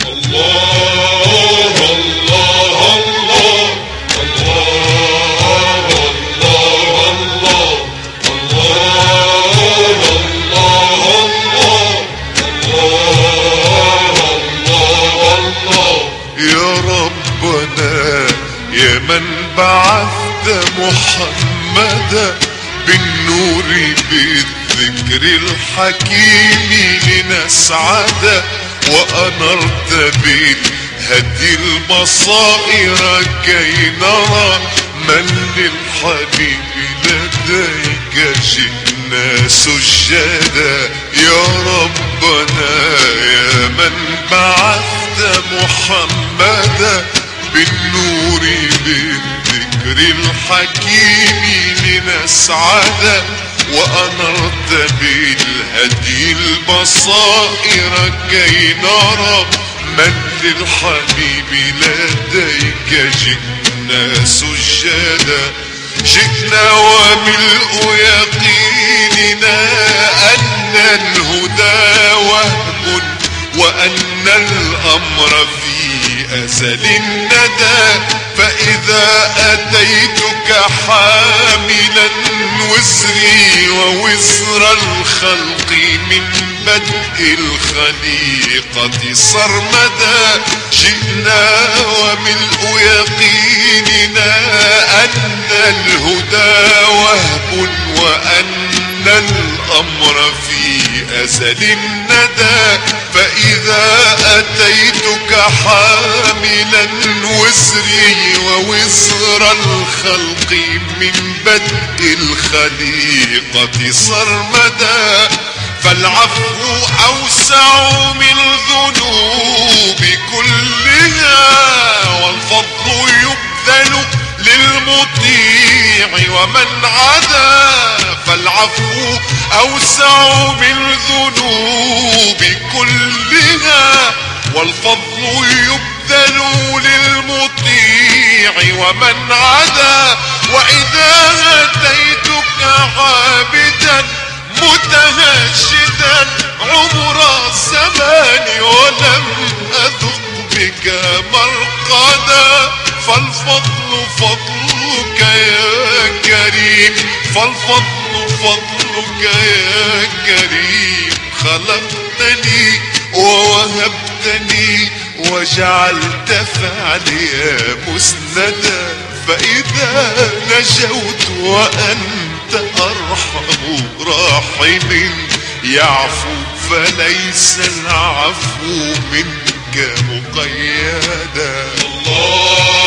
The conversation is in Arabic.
يا من بعثت محمدا بالنور بالذكر الحكيم لنسعد، وأنرت بالهدي البصائر كي نرى من للحبيب لديك جئنا سجدا. يا ربنا يا من بعثت محمدا بالنور بالذكر الحكيم لنسعد، وأنرت بالهدي البصائر كي نرى من للحبيب لديك جئنا سجدا. جئنا وملء يقيننا أن الهدى وهب، وأن الأمر في أزل الندى. فإذا أتيتك حاملا وزري ووزر الخلق من بدء الخليقة صرمدا، جئنا وملء يقيننا أن الهدى وهب، وأن الأمر في أزل الندى. فإذا أتيتك حاملا وزري ووزر الخلق من بدء الخليقة صرمدا، فالعفو أوسع من الذنوب كلها، والفضل يبذل للمطيع ومن عدا. فالعفو أوسع من الذنوب كلها، والفضل يبذل للمطيع ومن عدا. وإذا أتيتك عابدا متهجدا عمر الزمان ولم أذق بك مرقدا، فالفضل فضلك يا كريم، فالفضل فضلك يا كريم. خلقتني ووهبتني وجعلت فعلي مسندا، فإذا نجوت وأنت أرحم راحم يعفو، فليس العفو منك مقيدا. الله